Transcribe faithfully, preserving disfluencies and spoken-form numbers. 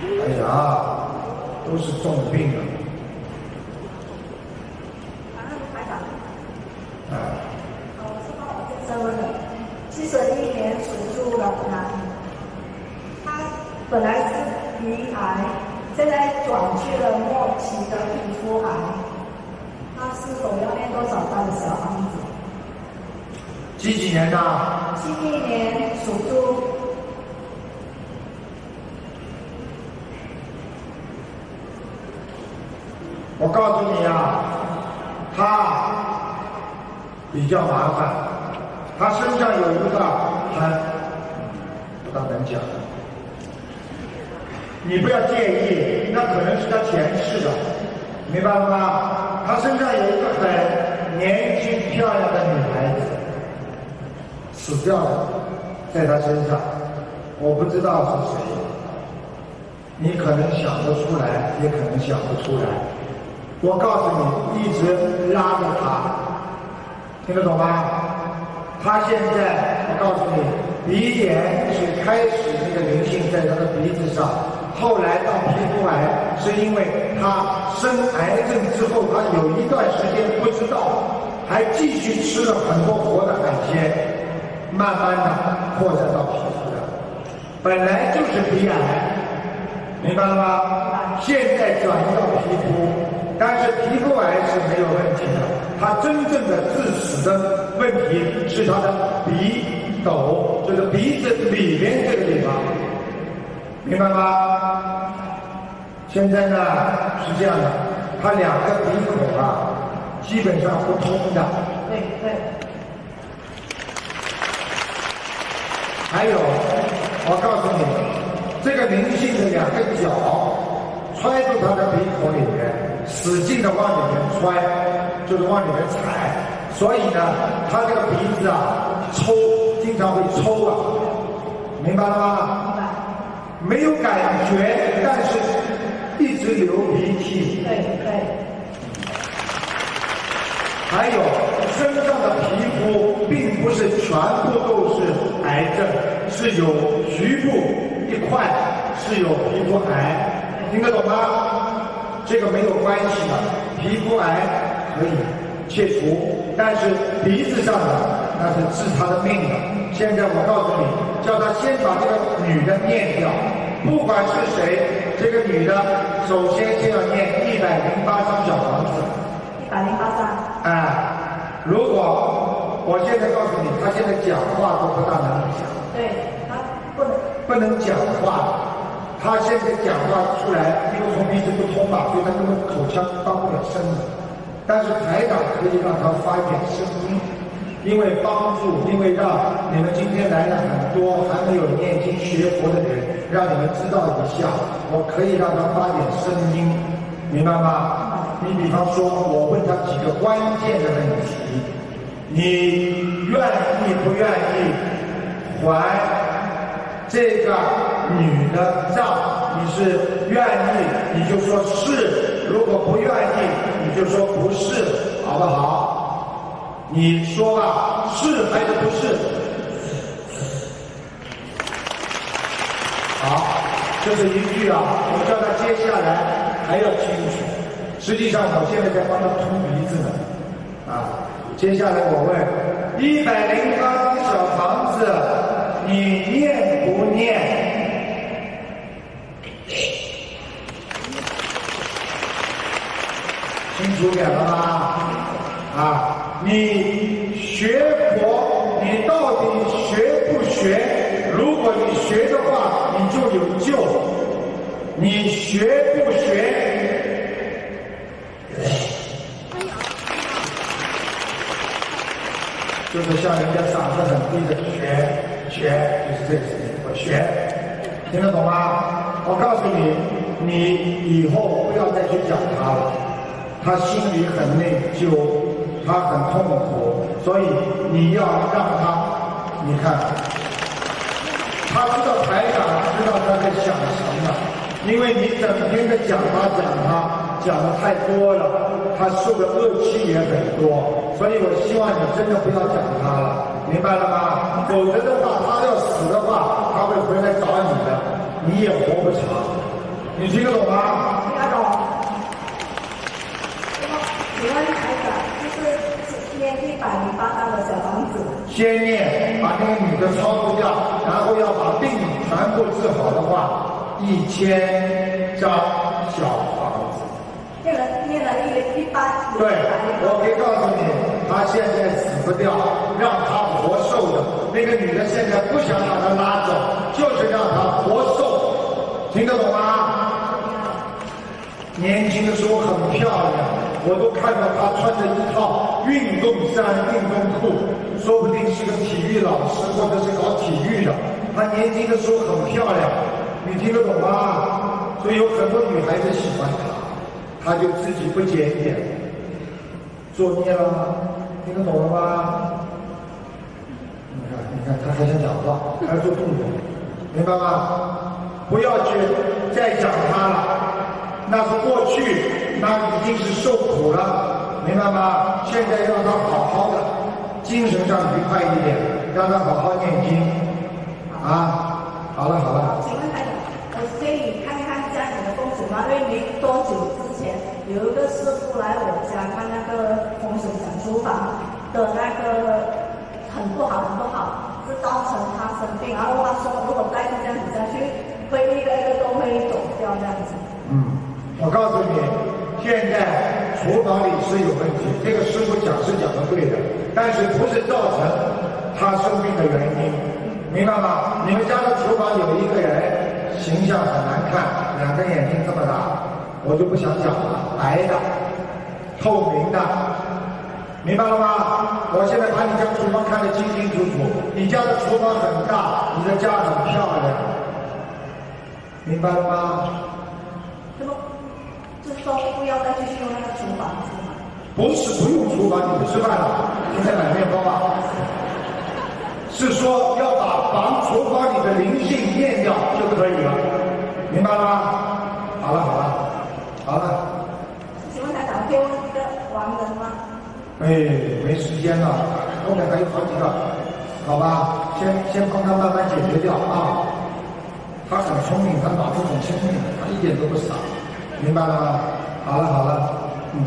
哎呀，都是重病了。啊。 我是帮我先生问的，七十一年属猪的男，他本来是鼻癌，现在转去了末期的皮肤癌，他是否要念多少张的小房子？ 几几年的？ 七一年属猪。 我告诉你啊，他比较麻烦，他身上有一个很不大能讲，你不要介意，那可能是他前世的，明白了吗？他身上有一个很年轻漂亮的女孩子死掉了，在他身上，我不知道是谁，你可能想得出来，也可能想不出来。我告诉你，一直拉着他，听得懂吗？他现在，我告诉你，鼻炎是开始那个灵性在他的鼻子上，后来到皮肤癌，是因为他生癌症之后，他有一段时间不知道，还继续吃了很多活的海鲜，慢慢的扩展到皮肤的，本来就是鼻癌，明白了吗？现在转移到皮肤。但是皮肤癌是没有问题的，它真正的致死的问题是它的鼻斗，就是鼻子里面这个地方，明白吗？现在呢是这样的，它两个鼻孔啊基本上不通的。 对对。 还有，我告诉你，这个灵性的两个脚揣住它的鼻孔里面。使劲的往里面揣，就是往里面踩，所以呢，他这个鼻子啊抽，经常会抽啊，明白了吗？ 明白。 没有感觉，但是一直流鼻涕。 对对。 还有身上的皮肤并不是全部都是癌症，是有局部一块是有皮肤癌，听得懂吗？这个没有关系的，皮肤癌可以切除，但是鼻子上的那是治他的命的。现在我告诉你，叫他先把这个女的念掉，不管是谁，这个女的首先先要念一百零八张小房子。 一百零八张。 哎，如果我现在告诉你，他现在讲话都不大能讲。 对，他不能不能讲话。他现在讲话出来，因为从鼻子不通嘛，所以他根本口腔发不了声的。但是台长可以让他发一点声音，因为帮助，因为让你们今天来了很多还没有念经学佛的人，让你们知道一下，我可以让他发点声音，明白吗？你比方说，我问他几个关键的问题，你愿意不愿意还这个女的账？你是愿意你就说是，如果不愿意你就说不是，好不好？你说吧，是还是不是？好，这是一句啊，我叫他接下来还要清楚。实际上我现在在帮他通鼻子呢，啊，接下来我问一百零八张小房子，你念不念？清楚点了吗？啊，你学佛，你到底学不学？如果你学的话，你就有救；你学不学？就是像人家嗓子很低的学学，就是这个事情。我学，听得懂吗？我告诉你，你以后不要再去讲他了。他心里很内疚，他很痛苦，所以你要让他，你看，他知道台长知道他在想什么，因为你整天的讲他讲他讲的太多了，他受的恶气也很多，所以我希望你真的不要讲他了，明白了吗？否则的话，他要死的话，他会回来找你的，你也活不长， 你听得懂吗？ 听得懂。请问台长，就是念一百零八张的小房子。 先念，把那个女的超度掉，然后要把病全部治好的话，一千张小房子。 念了念了一一般。 对，我可以告诉你，他现在死不掉，让他活受的。那个女的现在不想把他拉走，就是让他活受，听得懂吗？年轻的时候很漂亮，我都看到她穿着一套运动衫、运动裤，说不定是个体育老师或者是搞体育的。她年轻的时候很漂亮，你听得懂吗？所以有很多女孩子喜欢她，她就自己不检点，作孽了，听得懂了吗？你看，你看，她还想讲话，还做动作，明白吗？不要去再讲她了。那是过去，那已经是受苦了，明白吗？现在让他好好的，精神上愉快一点，让他好好念经，啊，好了好了。 请问台长，我可以看看家里的风水吗？因为没多久之前有一个师傅来我家看那个风水讲厨房的那个很不好很不好，是造成他生病，然后他说如果再这样子下去，会一个一个都会走掉这样子。 嗯。我告诉你，现在厨房里是有问题，这个师傅讲是讲的对的，但是不是造成他生病的原因，明白吗？你们家的厨房有一个人形象很难看，两个眼睛这么大，我就不想讲了，白的，透明的，明白了吗？我现在把你家厨房看得清清楚楚，你家的厨房很大，你的家很漂亮，明白了吗？ 那么就是说不要再继续用那个厨房是吗？ 不是不用厨房，你不吃饭了，你在买面包啊？是说要把房厨房里的灵性念掉就可以了，明白了吗？好了好了好了。 请问台长可以问一个亡人吗？ 哎，没时间了，后面还有好几个，好吧？先先帮他慢慢解决掉啊。他很聪明，他脑子很清明，他一点都不傻，明白了吗？好了好了。